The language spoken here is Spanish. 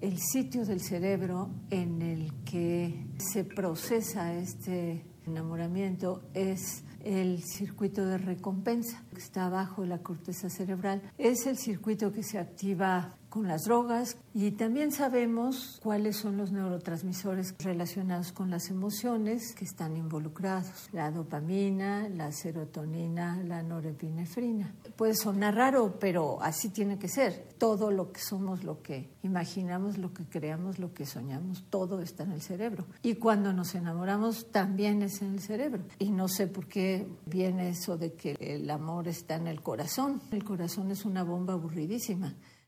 el sitio del cerebro en el que se procesa este enamoramiento es el circuito de recompensa, que está abajo de la corteza cerebral. Es el circuito que se activa con las drogas y también sabemos cuáles son los neurotransmisores relacionados con las emociones que están involucrados. La dopamina, la serotonina, la norepinefrina. Puede sonar raro, pero así tiene que ser. Todo lo que somos, lo que imaginamos, lo que creamos, lo que soñamos, todo está en el cerebro. Y cuando nos enamoramos también es en el cerebro. Y no sé por qué viene eso de que el amor está en el corazón. El corazón es una bomba aburridísima.